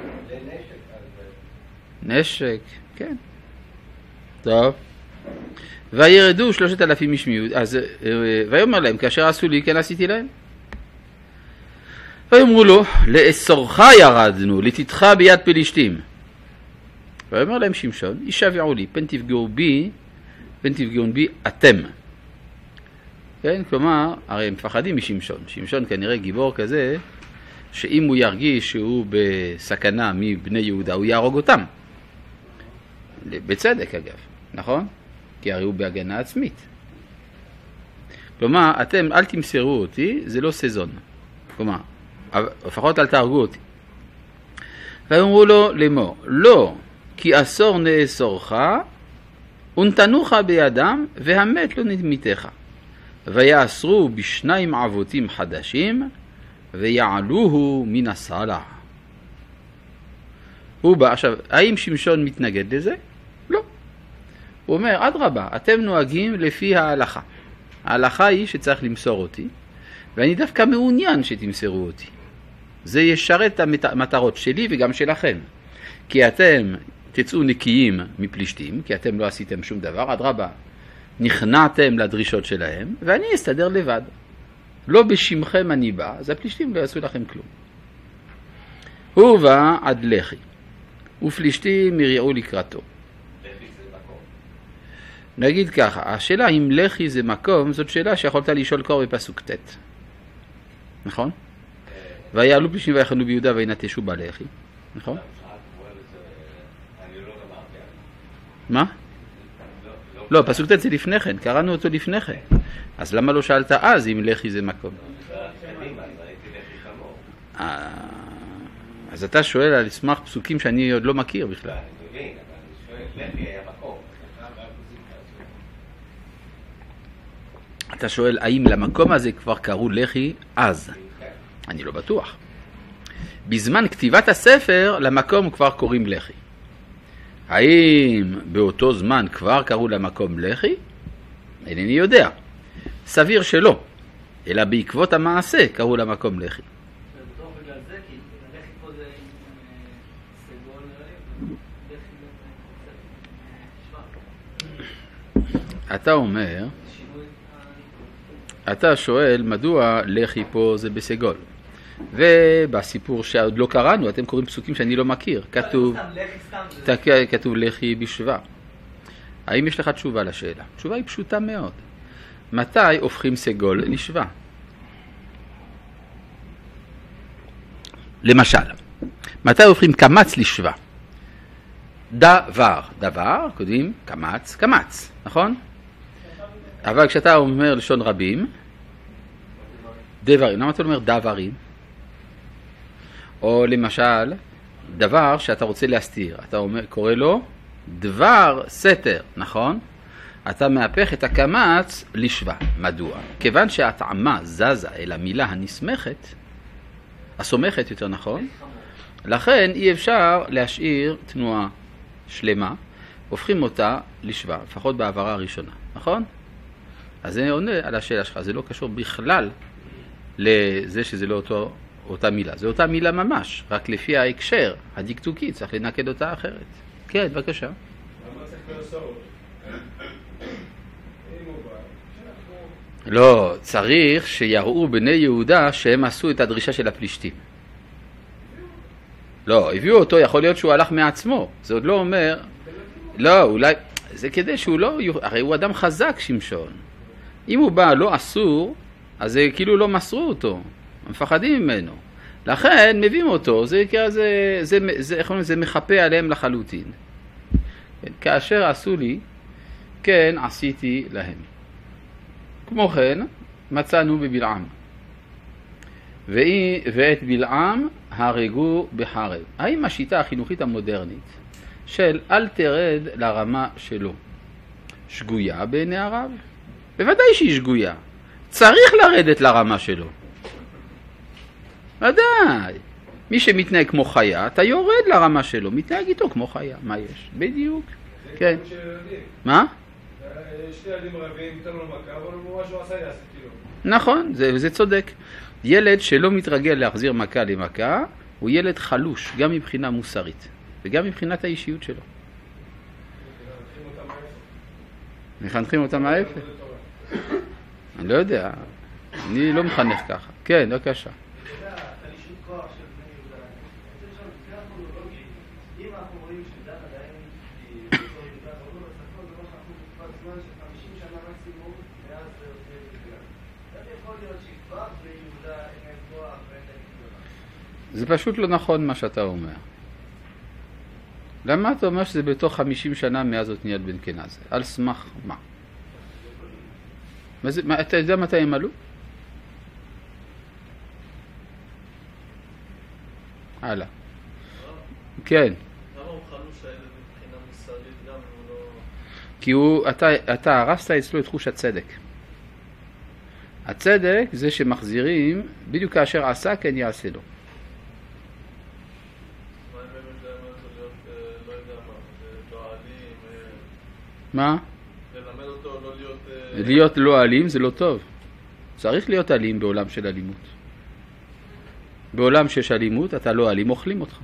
נשק, כן. טוב. וירדו שלושת אלפים איש מיהודה, אז ויאמר להם, כאשר עשו לי, כן עשיתי להם. ויאמרו לו, לאסורך ירדנו, לתתך ביד פלישתים. ויאמר להם שמשון, ישבעו לי, פן תפגעו בי, פן תפגעון בי אתם. כן, כלומר, הרי הם מפחדים משמשון. שמשון כנראה גיבור כזה, שאם הוא ירגיש שהוא בסכנה מבני יהודה, הוא יהרוג אותם. בצדק אגב, נכון? כי הרי הוא בהגנה עצמית. כלומר, אתם אל תמסרו אותי, זה לא סזון. כלומר, לפחות אל תהרגו אותי. ואמרו לו לאמור, לא, כי אסור נאסורך, ונתנוך בידם, והמת לא נדמיתך. ויאסרו בשניים עבותים חדשים, ויעלוהו מן הסלע. הוא בא, עכשיו, האם שמשון מתנגד לזה? לא. הוא אומר, אדרבה, אתם נוהגים לפי ההלכה. ההלכה היא שצריך למסור אותי, ואני דווקא מעוניין שתמסרו אותי. זה ישרת את המטרות שלי וגם שלכם. כי אתם תצאו נקיים מפלישתים, כי אתם לא עשיתם שום דבר, אדרבה, נכנעתם לדרישות שלהם, ואני אסתדר לבד. לא בשמכם אני בא, אז הפלישתים לא יעשו לכם כלום. הוא בא עד לחי, ופלישתים יריעו לקראתו. לחי זה מקום. נגיד ככה, השאלה אם לחי זה מקום, זאת שאלה שיכולת לשאול קור בפסוק ט'. נכון? ויעלו פלישתים ויחנו ביהודה וינטשו בלחי. נכון? אני לא אמרתי. מה? לא, פסוק ט' זה לפני כן, קראנו אותו לפני כן. אז למה לא שאלת אז אם לחי זה מקום? אז אתה שואל על סמך פסוקים שאני עוד לא מכיר בכלל. אני מבין, אבל אני שואל, לחי היה מקום. אתה שואל האם למקום הזה כבר קראו לחי אז? אני לא בטוח. בזמן כתיבת הספר למקום כבר קוראים לחי. האם באותו זמן כבר קראו למקום לחי? אינני יודע. סביר שלא, אלא בעקבות המעשה קראו למקום לחי. ובתוך בגלל זה, כי לחי פה זה סגול לחי אתה אומר, אתה שואל מדוע לחי פה זה בסגול. ובסיפור שעוד לא קראנו, אתם קוראים פסוקים שאני לא מכיר. כתוב, כתוב לחי בשבע. האם יש לך תשובה לשאלה? התשובה היא פשוטה מאוד. מתי הופכים סגול לשבע? למשל, מתי הופכים קמץ לשבע? דבר, דבר, קודם קמץ, קמץ, נכון? אבל כשאתה אומר לשון רבים, דברים, למה אתה אומר דברים? או למשל, דבר שאתה רוצה להסתיר, אתה אומר, קורא לו דבר סתר, נכון? אתה מהפך את הקמץ לשבע. מדוע? כיוון שהטעמה זזה אל המילה הנסמכת, הסומכת יותר נכון, לכן אי אפשר להשאיר תנועה שלמה, הופכים אותה לשבע, לפחות בעברה הראשונה, נכון? אז זה עונה על השאלה שלך, זה לא קשור בכלל לזה שזה לא אותו, אותה מילה. זה אותה מילה ממש, רק לפי ההקשר הדקדוקי צריך לנקד אותה אחרת. כן, בבקשה. למה צריך לעשות? לא, צריך שיראו בני יהודה שהם עשו את הדרישה של הפלישתים. לא, הביאו אותו, יכול להיות שהוא הלך מעצמו. זה עוד לא אומר, לא, אולי, זה כדי שהוא לא, הרי הוא אדם חזק שמשון. אם הוא בא לא אסור, אז זה כאילו לא מסרו אותו, מפחדים ממנו. לכן מביאים אותו, זה, זה, זה, זה, איך אומרים, זה מחפה עליהם לחלוטין. כאשר עשו לי, כן עשיתי להם. כמו כן, מצאנו בבלעם. ואת בלעם הרגו בחרב. האם השיטה החינוכית המודרנית של אל תרד לרמה שלו שגויה בעיני הרב? בוודאי שהיא שגויה. צריך לרדת לרמה שלו. ודאי. מי שמתנהג כמו חיה, אתה יורד לרמה שלו, מתנהג איתו כמו חיה. מה יש? בדיוק. כן. מה? שתי ילדים רבים, ניתן לו מכה, אבל הוא משהו עשה יעשה כאילו. נכון, זה, זה צודק. ילד שלא מתרגל להחזיר מכה למכה, הוא ילד חלוש, גם מבחינה מוסרית, וגם מבחינת האישיות שלו. מחנכים אותם מהאפס? אני לא יודע, אני לא מחנך ככה. כן, בבקשה. זה פשוט לא נכון מה שאתה אומר. למה אתה אומר שזה בתוך חמישים שנה מאז עתניאל בן קנז? על סמך מה? מה זה, מה, אתה יודע מתי הם עלו? הלאה. כן. למה הוא חלוש הילד מבחינה מוסרית גם אם הוא לא... כי הוא, אתה, אתה הרסת אצלו את תחוש הצדק. הצדק זה שמחזירים, בדיוק כאשר עשה כן יעשה לו. מה? ללמד אותו לא להיות... להיות לא אלים זה לא טוב. צריך להיות אלים בעולם של אלימות. בעולם שיש אלימות, אתה לא אלים, אוכלים אותך.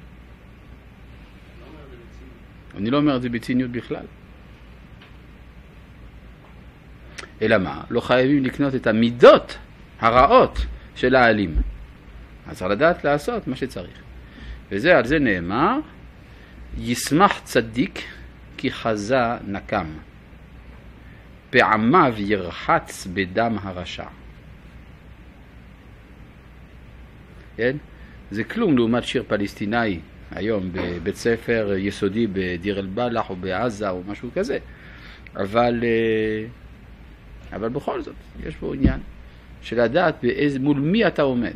אני לא אומר את זה בציניות בכלל. אלא מה? לא חייבים לקנות את המידות הרעות של האלים. אז צריך לדעת לעשות מה שצריך. וזה, על זה נאמר, ישמח צדיק כי חזה נקם. פעמיו ירחץ בדם הרשע. כן? זה כלום לעומת שיר פלסטיני היום בבית ספר יסודי בדיר אל בלח או בעזה או משהו כזה. אבל, אבל בכל זאת, יש פה עניין של לדעת באיזה, מול מי אתה עומד.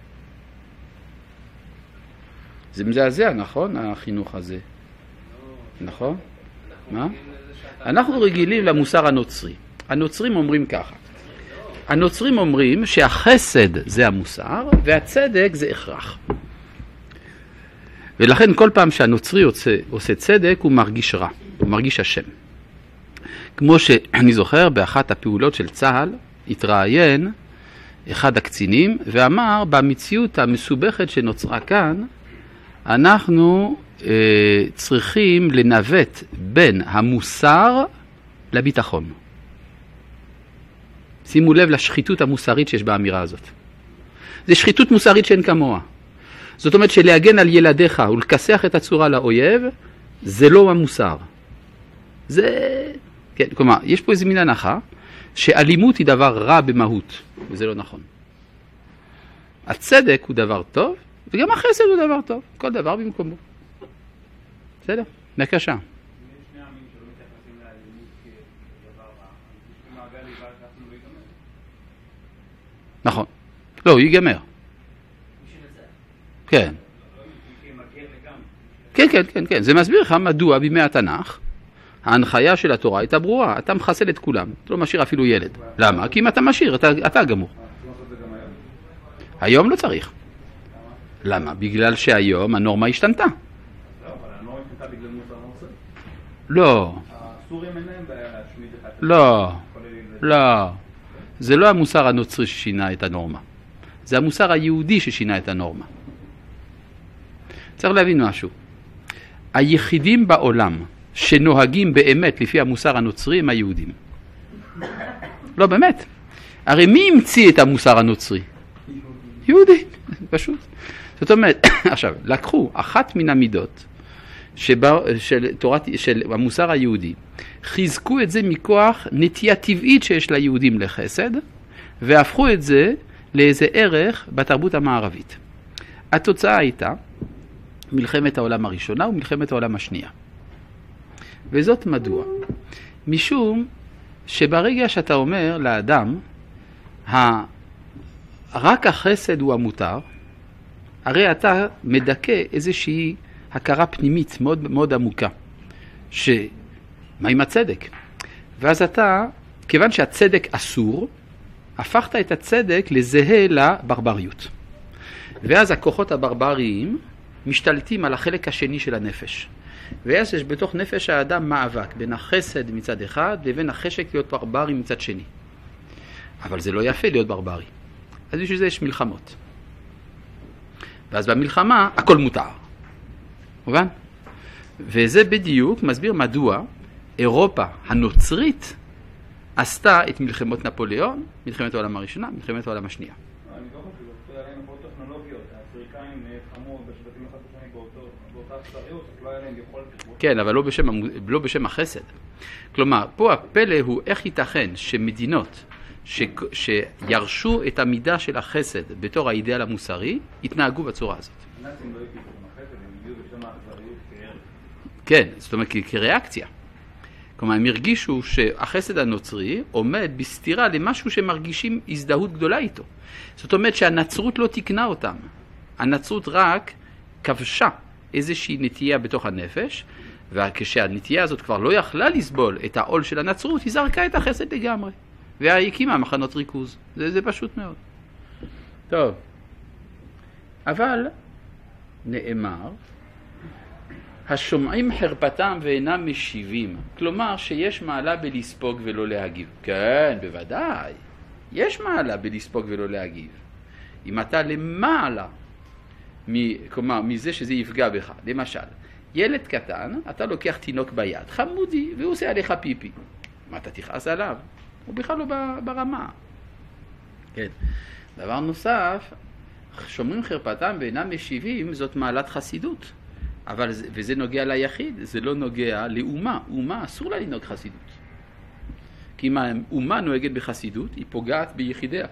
זה מזעזע, נכון? החינוך הזה. נכון? מה? אנחנו רגילים למוסר הנוצרי. הנוצרים אומרים ככה. הנוצרים אומרים שהחסד זה המוסר והצדק זה הכרח. ולכן כל פעם שהנוצרי עושה, עושה צדק הוא מרגיש רע, הוא מרגיש השם. כמו שאני זוכר באחת הפעולות של צה"ל התראיין אחד הקצינים ואמר במציאות המסובכת שנוצרה כאן אנחנו אה, צריכים לנווט בין המוסר לביטחון. שימו לב לשחיתות המוסרית שיש באמירה הזאת. זה שחיתות מוסרית שאין כמוה. זאת אומרת שלהגן על ילדיך ולכסח את הצורה לאויב, זה לא המוסר. זה... כן, כלומר, יש פה איזה מין הנחה שאלימות היא דבר רע במהות, וזה לא נכון. הצדק הוא דבר טוב, וגם החסד הוא דבר טוב. כל דבר במקומו. בסדר? בבקשה. יש שני עמים שלא מתייחסים לאלימות כדבר רע. יש מעגל לבד שאנחנו לא ייגמר. נכון. לא, הוא ייגמר. כן. כן, כן, כן, כן. זה מסביר לך מדוע בימי התנ"ך ההנחיה של התורה הייתה ברורה. אתה מחסל את כולם. אתה לא משאיר אפילו ילד. למה? כי אם אתה משאיר, אתה, אתה גמור. היום לא צריך. למה? בגלל שהיום הנורמה השתנתה. לא, אבל הנורמה השתנתה בגלל מוסר הנושא. לא. הסורים אין להם בעיה להשמיד אחד. לא. לא. זה לא המוסר הנוצרי ששינה את הנורמה. זה המוסר היהודי ששינה את הנורמה. צריך להבין משהו. היחידים בעולם שנוהגים באמת לפי המוסר הנוצרי הם היהודים. לא, באמת. הרי מי המציא את המוסר הנוצרי? יהודי, פשוט. זאת אומרת, עכשיו, לקחו אחת מן המידות שבה, של, תורת, של המוסר היהודי, חיזקו את זה מכוח נטייה טבעית שיש ליהודים לחסד, והפכו את זה לאיזה ערך בתרבות המערבית. התוצאה הייתה מלחמת העולם הראשונה ומלחמת העולם השנייה. וזאת מדוע? משום שברגע שאתה אומר לאדם, רק החסד הוא המותר, הרי אתה מדכא איזושהי הכרה פנימית מאוד מאוד עמוקה. שמה עם הצדק? ואז אתה, כיוון שהצדק אסור, הפכת את הצדק לזהה לברבריות. ואז הכוחות הברבריים משתלטים על החלק השני של הנפש. ואז יש בתוך נפש האדם מאבק בין החסד מצד אחד לבין החשק להיות ברברי מצד שני. אבל זה לא יפה להיות ברברי. אז בשביל זה יש מלחמות. ואז במלחמה הכל מותר. מובן? וזה בדיוק מסביר מדוע אירופה הנוצרית עשתה את מלחמות נפוליאון, מלחמת העולם הראשונה, מלחמת העולם השנייה. אני לא חושב, זה היה להם פה טכנולוגיות, האפריקאים נלחמו בשבטים אחד בשני באותה אכזריות, אז לא היה להם יכולת... כן, אבל לא בשם, לא בשם החסד. כלומר, פה הפלא הוא איך ייתכן שמדינות ש, שירשו את המידה של החסד בתור האידאל המוסרי, התנהגו בצורה הזאת. הנאצים לא הגיעו בשם החסד, הם הגיעו בשם האכזריות כערך. כן, זאת אומרת כריאקציה. כלומר, הם הרגישו שהחסד הנוצרי עומד בסתירה למשהו שמרגישים הזדהות גדולה איתו. זאת אומרת שהנצרות לא תקנה אותם. הנצרות רק כבשה איזושהי נטייה בתוך הנפש, וכשהנטייה הזאת כבר לא יכלה לסבול את העול של הנצרות, היא זרקה את החסד לגמרי. והיא הקימה מחנות ריכוז. זה, זה פשוט מאוד. טוב. אבל נאמר, השומעים חרפתם ואינם משיבים. כלומר שיש מעלה בלספוג ולא להגיב. כן, בוודאי. יש מעלה בלספוג ולא להגיב. אם אתה למעלה, מ, כלומר, מזה שזה יפגע בך. למשל, ילד קטן, אתה לוקח תינוק ביד, חמודי, והוא עושה עליך פיפי. מה אתה תכעס עליו? הוא בכלל לא ברמה. כן. דבר נוסף, שומרים חרפתם ואינם משיבים, זאת מעלת חסידות. אבל, וזה נוגע ליחיד, זה לא נוגע לאומה. אומה אסור לה לנהוג חסידות. כי אם האומה נוהגת בחסידות, היא פוגעת ביחידיה.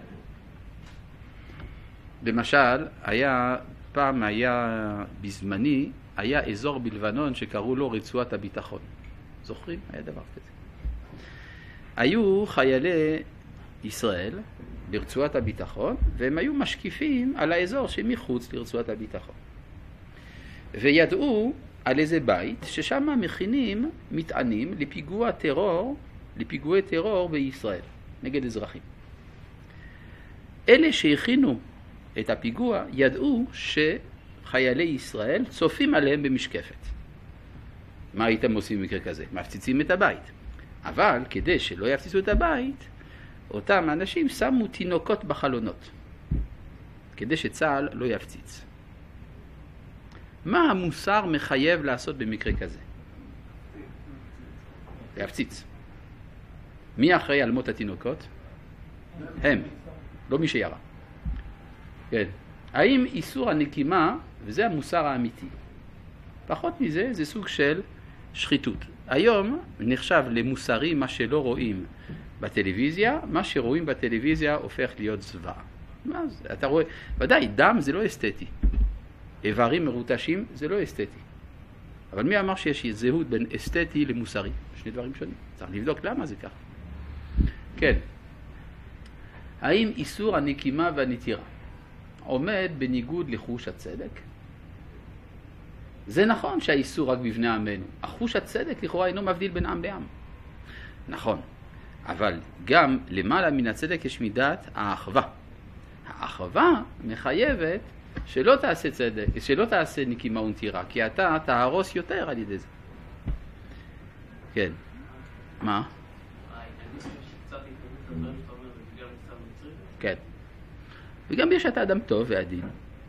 למשל, היה, פעם היה בזמני, היה אזור בלבנון שקראו לו רצועת הביטחון. זוכרים? היה דבר כזה. היו חיילי ישראל ברצועת הביטחון, והם היו משקיפים על האזור שמחוץ לרצועת הביטחון. וידעו על איזה בית ששם מכינים מטענים לפיגוע טרור, לפיגועי טרור בישראל, נגד אזרחים. אלה שהכינו את הפיגוע ידעו שחיילי ישראל צופים עליהם במשקפת. מה הייתם עושים במקרה כזה? מפציצים את הבית. אבל כדי שלא יפציצו את הבית, אותם אנשים שמו תינוקות בחלונות, כדי שצה"ל לא יפציץ. מה המוסר מחייב לעשות במקרה כזה? להפציץ. מי אחראי על מות התינוקות? הם, לא מי שירה. כן. האם איסור הנקימה, וזה המוסר האמיתי, פחות מזה, זה סוג של שחיתות. היום נחשב למוסרי מה שלא רואים בטלוויזיה, מה שרואים בטלוויזיה הופך להיות זוועה. מה זה? אתה רואה, ודאי, דם זה לא אסתטי. איברים מרוטשים זה לא אסתטי. אבל מי אמר שיש זהות בין אסתטי למוסרי? שני דברים שונים. צריך לבדוק למה זה כך. כן. האם איסור הנקימה והנטירה עומד בניגוד לחוש הצדק? זה נכון שהאיסור רק בבני עמנו. החוש הצדק לכאורה אינו מבדיל בין עם לעם. נכון. אבל גם למעלה מן הצדק יש מידת האחווה. האחווה מחייבת שלא תעשה צדק, שלא תעשה נקימה ונטירה, כי אתה תהרוס יותר על ידי זה. כן. מה? כן. וגם יש אתה אדם טוב ועדין.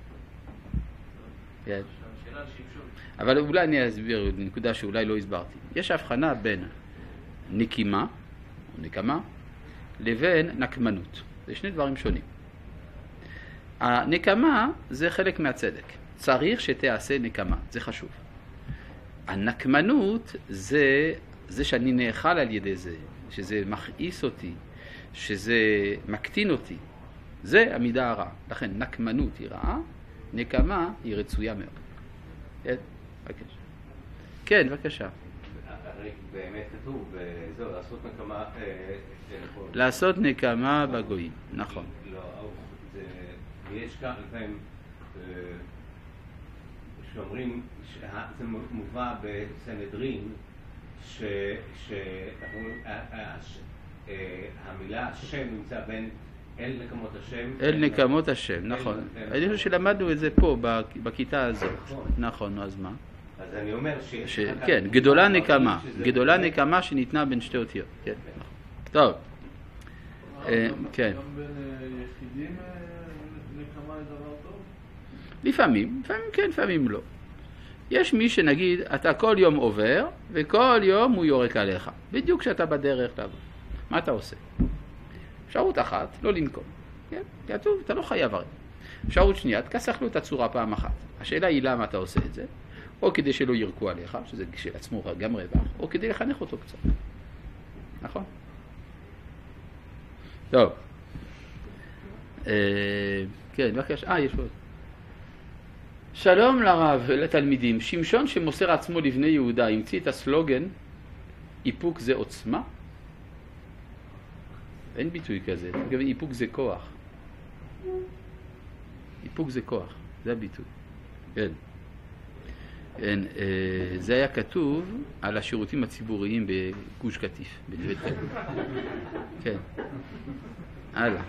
כן. אבל אולי אני אסביר נקודה שאולי לא הסברתי. יש הבחנה בין נקימה, או נקמה, לבין נקמנות. זה שני דברים שונים. הנקמה זה חלק מהצדק. צריך שתעשה נקמה, זה חשוב. הנקמנות זה, זה שאני נאכל על ידי זה, שזה מכעיס אותי, שזה מקטין אותי. זה המידה הרעה. לכן נקמנות היא רעה, נקמה היא רצויה מאוד. כן, בבקשה. כן, בבקשה. הרי באמת כתוב, זהו, לעשות נקמה... לעשות נקמה בגויים, נכון. לא, ויש כך לפעמים שאומרים, זה מובא בסנהדרין, שהמילה השם נמצא בין אל נקמות השם. אל נקמות השם, נכון. אני חושב שלמדנו את זה פה, בכיתה הזאת. נכון, אז מה? אז אני אומר ש... כן, גדולה נקמה. גדולה נקמה שניתנה בין שתי אותיות. טוב. כן. גם בין יחידים נקמה זה דבר טוב? לפעמים, לפעמים כן, לפעמים לא. יש מי שנגיד, אתה כל יום עובר, וכל יום הוא יורק עליך. בדיוק כשאתה בדרך לעבור. מה אתה עושה? אפשרות אחת, לא לנקום. כן? כתוב, אתה לא חייב הרי. אפשרות שנייה, תכסח לו את הצורה פעם אחת. השאלה היא למה אתה עושה את זה, או כדי שלא ירקו עליך, שזה כשלעצמו גם רווח, או כדי לחנך אותו קצת. נכון? טוב. כן, בבקשה. אה, יש עוד. שלום לרב, לתלמידים. שמשון שמוסר עצמו לבני יהודה, המציא את הסלוגן, איפוק זה עוצמה? אין ביטוי כזה. איפוק זה כוח. איפוק זה כוח. זה הביטוי. כן. כן, זה היה כתוב על השירותים הציבוריים בגוש קטיף, בנווה תל. כן. הלאה.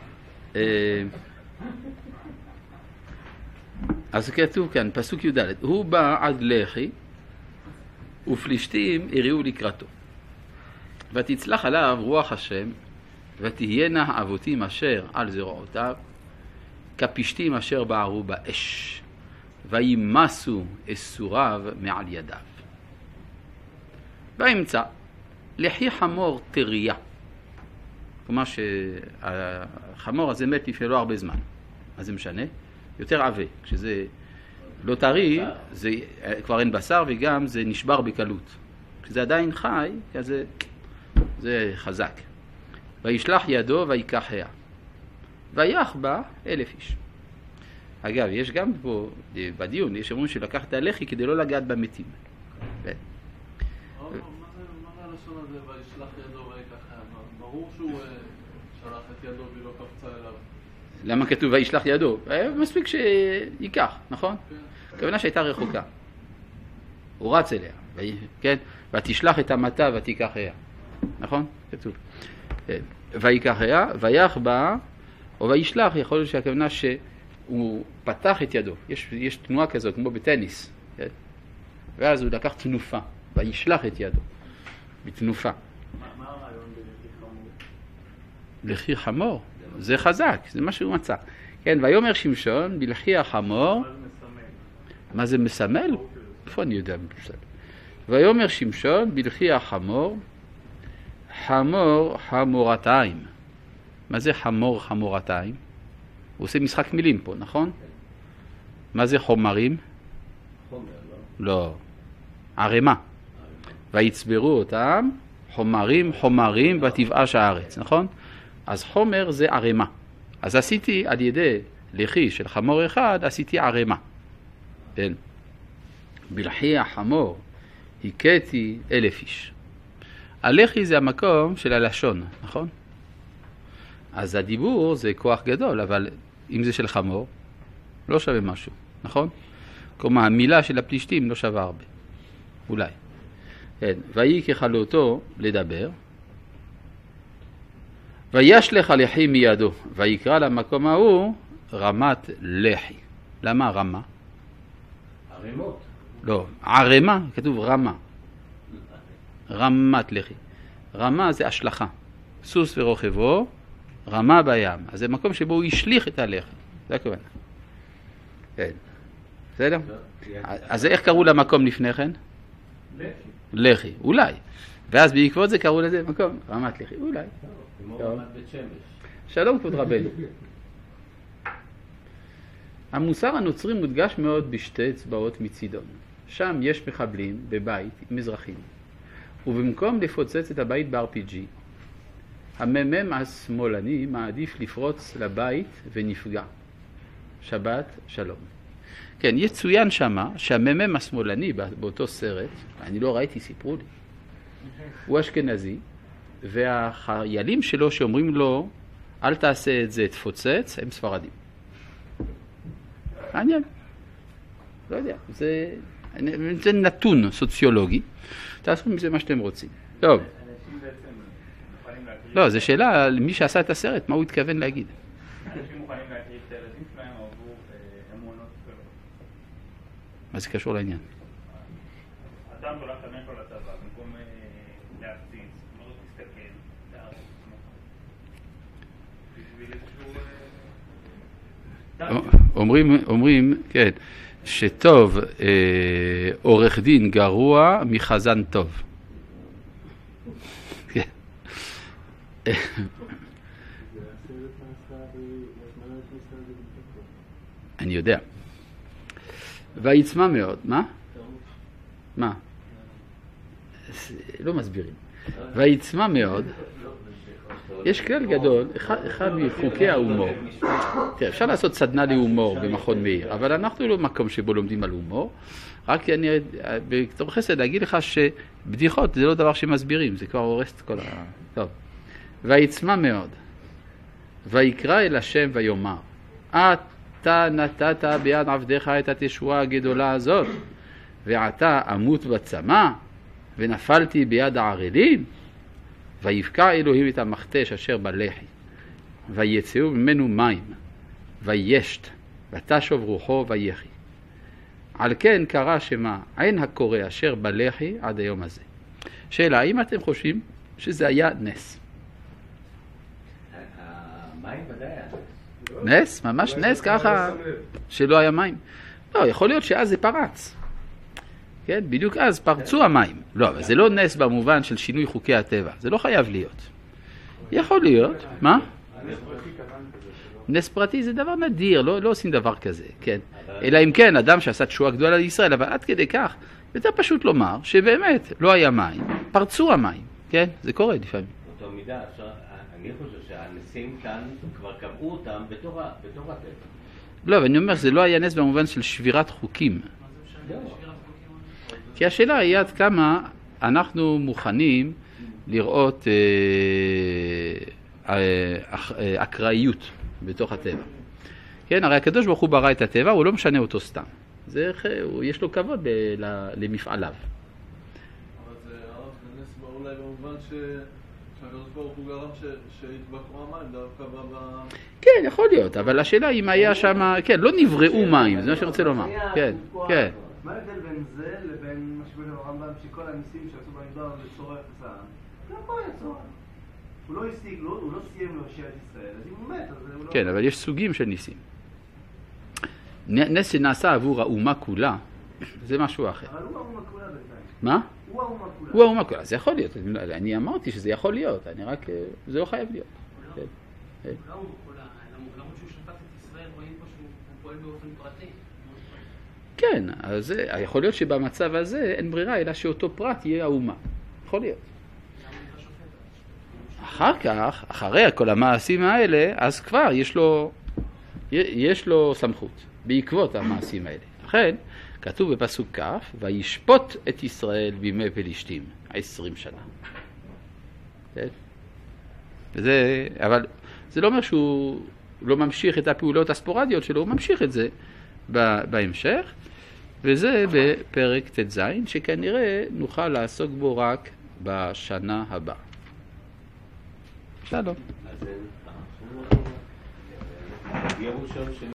אז כתוב כאן, פסוק י"ד, הוא בא עד לחי, ופלישתים הריעו לקראתו. ותצלח עליו רוח השם, ותהיינה אבותים אשר על זרועותיו, כפשתים אשר בערו באש, וימסו אסוריו מעל ידיו. וימצא לחי חמור טריה. כלומר שהחמור הזה מת לפני לא הרבה זמן. מה זה משנה? יותר עבה. כשזה לא טרי, זה כבר אין בשר וגם זה נשבר בקלות. כשזה עדיין חי, זה, זה חזק. וישלח ידו ויקחיה. ויח בה אלף איש. אגב, יש גם פה, בדיון, יש אומרים שלקח את הלחי כדי לא לגעת במתים. מה זה הלשון הזה, וישלח ידו ויקחיה? ברור שהוא שלח את ידו ולא קפצה אליו. למה כתוב וישלח ידו? מספיק שיקח, נכון? הכוונה שהייתה רחוקה. הוא רץ אליה, כן? ותשלח את המטה ותיקחיה. נכון? כתוב. ויקחיה, ויח בה, או וישלח, יכול להיות שהכוונה שהוא פתח את ידו. יש, יש תנועה כזאת, כמו בטניס. כן? ואז הוא לקח תנופה, וישלח את ידו. בתנופה. מה הרעיון בלחי חמור? לחי חמור? זה חזק, זה מה שהוא מצא. כן, ויאמר שמשון בלחי החמור. מה זה מסמל? מה זה מסמל? איפה אני יודע? ויאמר שמשון בלחי החמור, חמור חמורתיים. מה זה חמור חמורתיים? הוא עושה משחק מילים פה, נכון? מה זה חומרים? חומר, לא? לא. ערמה. ויצברו אותם חומרים חומרים בתבאש הארץ, נכון? אז חומר זה ערמה. אז עשיתי על ידי לחי של חמור אחד, עשיתי ערמה. כן. בלחי החמור הכיתי אלף איש. הלחי זה המקום של הלשון, נכון? אז הדיבור זה כוח גדול, אבל אם זה של חמור, לא שווה משהו, נכון? כלומר, המילה של הפלישתים לא שווה הרבה. אולי. כן. ויהי ככלותו לדבר, וישלח הלחי מידו, ויקרא למקום ההוא רמת לחי. למה רמה? ערימות. לא, ערמה, כתוב רמה. רמת לחי. רמה זה השלכה. סוס ורוכבו, רמה בים. אז זה מקום שבו הוא ישליך את הלחי. זה הכוונה. כן. בסדר? אז איך קראו למקום לפני כן? לחי. לחי, אולי. ואז בעקבות זה קראו לזה מקום רמת לחי, אולי. כמו רמת בית שמש. שלום כבוד רבנו. המוסר הנוצרי מודגש מאוד בשתי אצבעות מצידון. שם יש מחבלים בבית עם אזרחים. ובמקום לפוצץ את הבית ב-אר פי ג'י, הממם השמאלני מעדיף לפרוץ לבית ונפגע. שבת שלום. כן, יצוין שמה שהממם השמאלני באותו סרט, אני לא ראיתי, סיפרו לי, הוא אשכנזי, והחיילים שלו שאומרים לו, אל תעשה את זה, תפוצץ, הם ספרדים. מעניין. לא יודע, זה, זה נתון סוציולוגי. תעשו מזה מה שאתם רוצים. טוב. אנשים בעצם מוכנים להקריב... לא, זו שאלה למי שעשה את הסרט, מה הוא התכוון להגיד. אנשים מוכנים להקריב את הילדים שלהם עבור אמונות כאלה. מה זה קשור לעניין? אדם הולך את הבן שלו לצבא, במקום להפציץ, לא תסתכל, להראות עצמך. בשביל איזשהו... אומרים, אומרים, כן, שטוב אה, עורך דין גרוע מחזן טוב. כן. אני יודע. ויצמא מאוד, מה? מה? לא מסבירים. ויצמא מאוד. יש כלל גדול, אחד, אחד מחוקי ההומור. תראה, אפשר לעשות סדנה להומור במכון מאיר, אבל אנחנו לא מקום שבו לומדים על הומור. רק אני, בתור חסד, להגיד לך שבדיחות זה לא דבר שמסבירים, זה כבר הורס את כל ה... טוב. ויצמא מאוד. ויקרא אל השם ויאמר, אתה נתת ביד עבדיך את התשועה הגדולה הזאת, ועתה אמות בצמא, ונפלתי ביד הערלים, ויבקע אלוהים את המכתש אשר בלחי, ויצאו ממנו מים, וישת, ותשוב רוחו ויחי. על כן קרא שמה עין הקורא אשר בלחי עד היום הזה. שאלה, האם אתם חושבים שזה היה נס? המים ודאי היה נס. נס? ממש נס ככה שלא היה מים? לא, יכול להיות שאז זה פרץ. כן, בדיוק אז פרצו המים. לא, אבל זה לא נס במובן של שינוי חוקי הטבע. זה לא חייב להיות. יכול להיות. מה? נס פרטי זה דבר נדיר, לא, לא עושים דבר כזה, כן. אלא אם כן, אדם שעשה תשועה גדולה לישראל, אבל עד כדי כך, יותר פשוט לומר שבאמת לא היה מים, פרצו המים, כן? זה קורה לפעמים. באותו מידה, אפשר, אני חושב שהנסים כאן כבר קבעו אותם בתור, ה- בתור הטבע. לא, אבל אני אומר, זה לא היה נס במובן של שבירת חוקים. כי השאלה היא עד כמה אנחנו מוכנים לראות אה, אה, אה, אקראיות בתוך הטבע. כן, הרי הקדוש ברוך הוא ברא את הטבע, הוא לא משנה אותו סתם. זה, הוא, יש לו כבוד ל, ל, למפעליו. אבל זה הרב, זה נס אולי במובן ש... שהקדוש ברוך הוא גרם ש... שהתבקעו המים דווקא ב... כן, יכול להיות, אבל השאלה אם היה שם, כן, לא נבראו מים, זה מה שאני רוצה לומר. כן, כן. מה ההבדל בין זה לבין מה שבין הרמב"ם, שכל הניסים שעשו במדבר לצורך צער? גם פה היה צורך. הוא לא השיג, הוא לא סיים להושיע את ישראל, אז אם הוא מת, אז הוא לא... כן, אבל יש סוגים של ניסים. נס שנעשה עבור האומה כולה, זה משהו אחר. אבל הוא האומה כולה בינתיים. מה? הוא האומה כולה. הוא האומה כולה, זה יכול להיות. אני אמרתי שזה יכול להיות, אני רק, זה לא חייב להיות. כן. לא הוא כולה, למרות שהוא שפט את ישראל, רואים פה שהוא פועל באופן פרטי. כן, אז יכול להיות שבמצב הזה אין ברירה, אלא שאותו פרט יהיה האומה. יכול להיות. אחר כך, אחרי כל המעשים האלה, אז כבר יש לו, יש לו סמכות, בעקבות המעשים האלה. לכן, כתוב בפסוק כף, וישפוט את ישראל בימי פלישתים, עשרים שנה. כן? וזה, אבל זה לא אומר שהוא לא ממשיך את הפעולות הספורדיות שלו, הוא ממשיך את זה בהמשך, וזה בפרק ט"ז, שכנראה נוכל לעסוק בו רק בשנה הבאה. שלום. אז יום ראשון